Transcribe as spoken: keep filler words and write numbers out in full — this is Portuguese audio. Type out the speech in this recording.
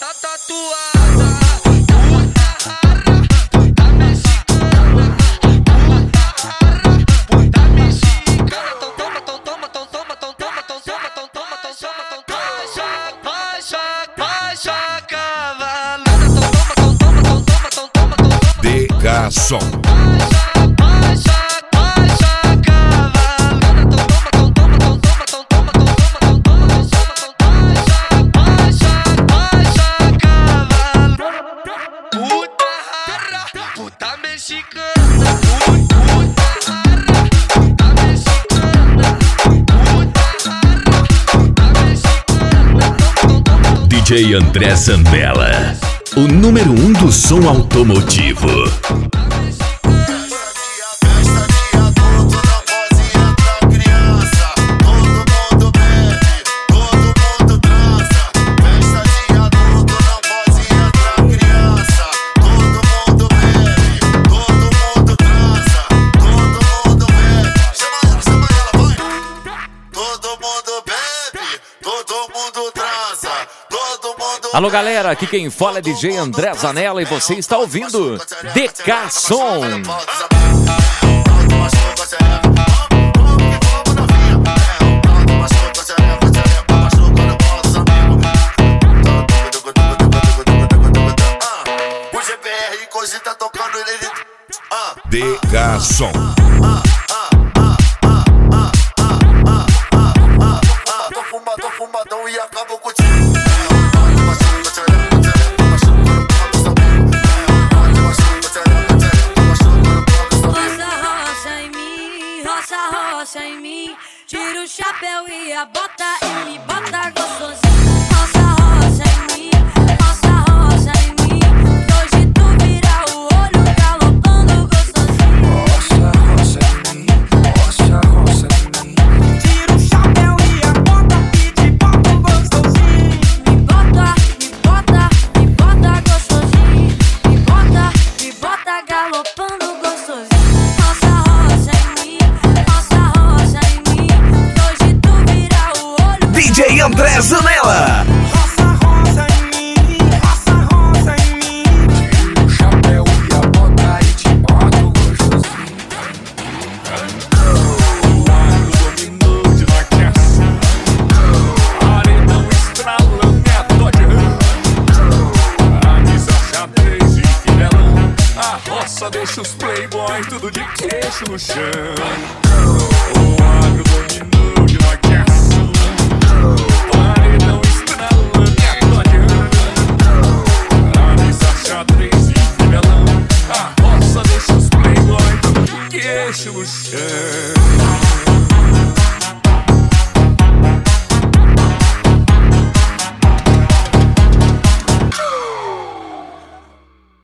tá tatuada, puta rara, puta mexicana, puta rara, puta mexicana. Então toma, então toma, então toma, então toma, então toma, então toma, então toma, então toma. Vai, vai, vai, vai, cavalada. Então toma, então toma, então toma, então toma, então toma. D K Som. Puta mexicana, puta rara, puta mexicana, puta rara, puta mexicana. D J André Zanella, o número um do som automotivo. Alô galera, aqui quem fala é D J André Zanella e você está ouvindo D K Som. D K Som. Tô fumadão e acabo contigo. Roça em mim, tira o chapéu e a bota e me bota gostosinho. Roça, roça em mim, roça, roça em mim. Hoje tu vira o olho galopando gostosinho. Roça, roça em mim, roça, roça em mim. Tira o chapéu e a bota e te bota gostosinho. Me bota, me bota, me bota gostosinho. Me bota, me bota galopando gostosinho. D J André Zanella. Roça, roça em mim, roça, roça em mim. Tira o chapéu e a bota e te boto gostosinho. O agro dominou de laqueação. Paredão estralando é a Dodge Ram. Camisa xadrez e finelão. A roça deixa os playboy tudo de queixo no chão. O agro dominou de laqueação. Paredão estralando é a Dodge Ram. Camisa xadrez e finelão. A roça deixa os playboy tudo de queixo no chão.